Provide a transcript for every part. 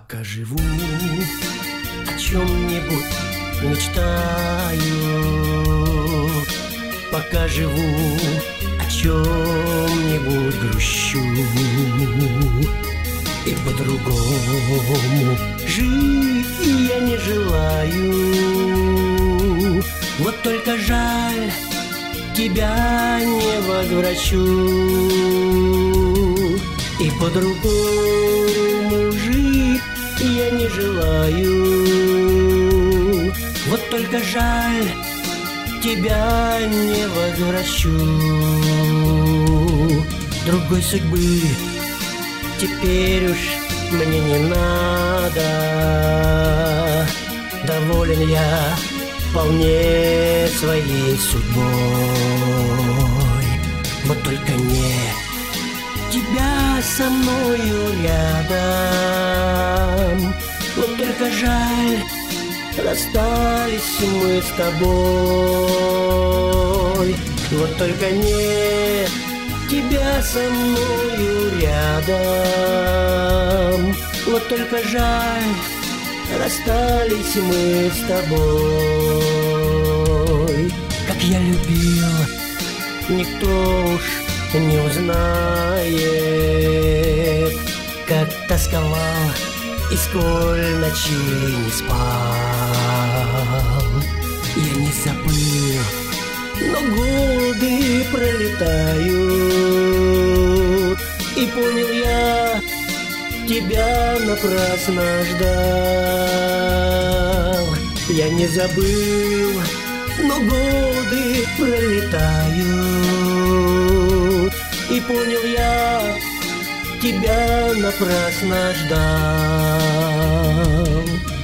Пока живу, о чем-нибудь мечтаю. Пока живу, о чем-нибудь грущу. И по-другому жить я не желаю. Вот только жаль, тебя не возвращу. И по-другому жить я не желаю. Вот только жаль, тебя не возвращу. Другой судьбы теперь уж мне не надо. Доволен я вполне своей судьбой. Вот только не тебя со мною рядом. Вот только жаль, расстались мы с тобой. Вот только не тебя со мною рядом. Вот только жаль, расстались мы с тобой. Как я любил, никто уж не узнает. Как тосковал и сколь ночей не спал. Я не забыл, но годы пролетают. И понял я, тебя напрасно ждал. Я не забыл, но годы пролетают. И понял я, тебя напрасно ждал.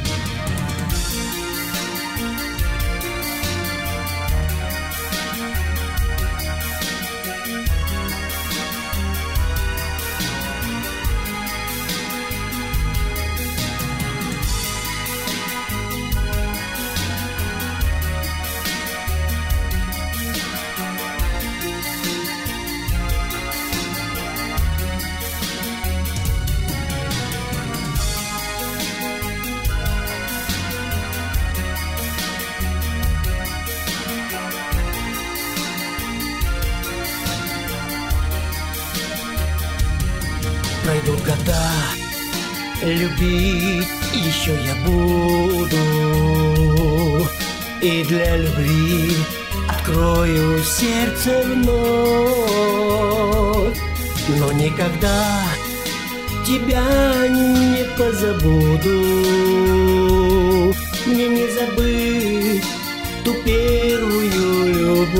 Пройдут года, любить еще я буду. И для любви открою сердце вновь. Но никогда тебя не позабуду. Мне не забыть ту первую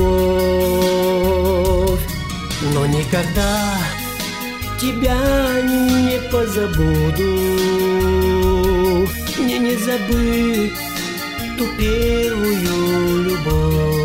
любовь. Но никогда тебя не позабуду. Мне не забыть ту первую любовь.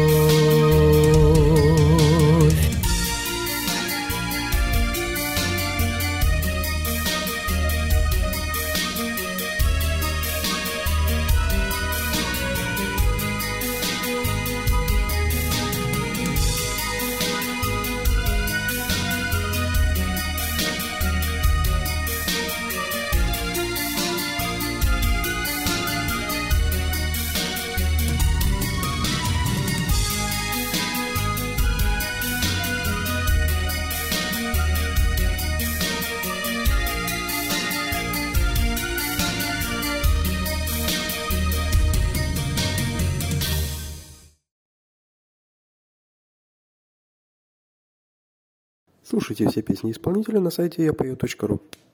Слушайте все песни исполнителя на сайте yapeo.ru.